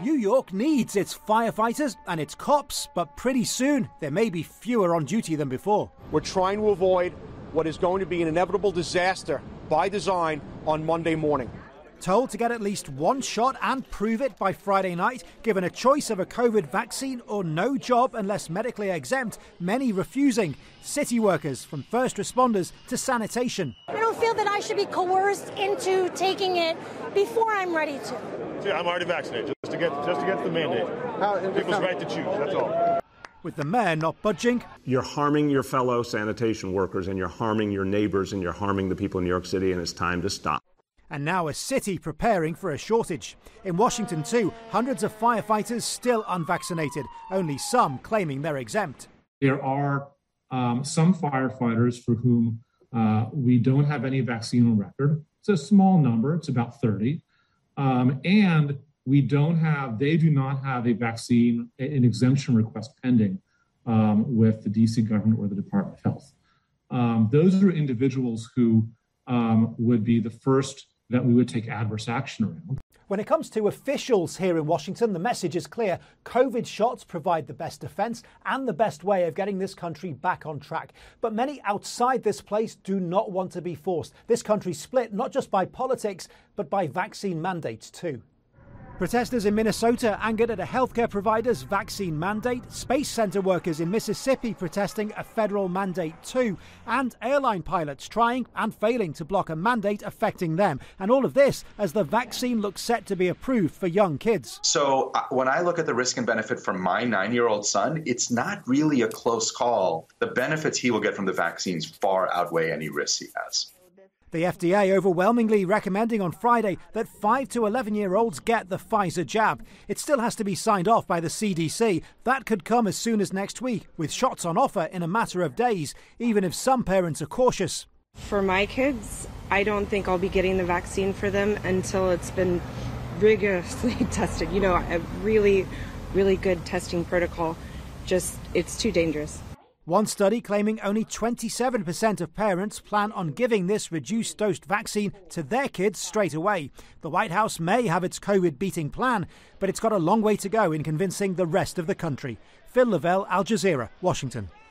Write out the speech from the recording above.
New York needs its firefighters and its cops, but pretty soon there may be fewer on duty than before. We're trying to avoid what is going to be an inevitable disaster by design on Monday morning. Told to get at least one shot and prove it by Friday night, given a choice of a COVID vaccine or no job unless medically exempt, many refusing. City workers, from first responders to sanitation. I don't feel that I should be coerced into taking it before I'm ready to. See, I'm already vaccinated, just to get the mandate. People's right to choose, that's all. With the mayor not budging. You're harming your fellow sanitation workers, and you're harming your neighbors, and you're harming the people in New York City, and it's time to stop. And now a city preparing for a shortage. In Washington too, hundreds of firefighters still unvaccinated, only some claiming they're exempt. There are some firefighters for whom we don't have any vaccine on record. It's a small number, it's about 30. And they do not have a vaccine, an exemption request pending with the DC government or the Department of Health. Those are individuals who would be the first that we would take adverse action around. When it comes to officials here in Washington, the message is clear. COVID shots provide the best defence and the best way of getting this country back on track. But many outside this place do not want to be forced. This country's split not just by politics, but by vaccine mandates too. Protesters in Minnesota angered at a healthcare provider's vaccine mandate, Space Center workers in Mississippi protesting a federal mandate too, and airline pilots trying and failing to block a mandate affecting them. And all of this as the vaccine looks set to be approved for young kids. So when I look at the risk and benefit for my 9-year-old son, it's not really a close call. The benefits he will get from the vaccines far outweigh any risks he has. The FDA overwhelmingly recommending on Friday that 5 to 11-year-olds get the Pfizer jab. It still has to be signed off by the CDC. That could come as soon as next week, with shots on offer in a matter of days, even if some parents are cautious. For my kids, I don't think I'll be getting the vaccine for them until it's been rigorously tested. You know, a really, really good testing protocol. Just, it's too dangerous. One study claiming only 27% of parents plan on giving this reduced-dose vaccine to their kids straight away. The White House may have its COVID-beating plan, but it's got a long way to go in convincing the rest of the country. Phil Lavelle, Al Jazeera, Washington.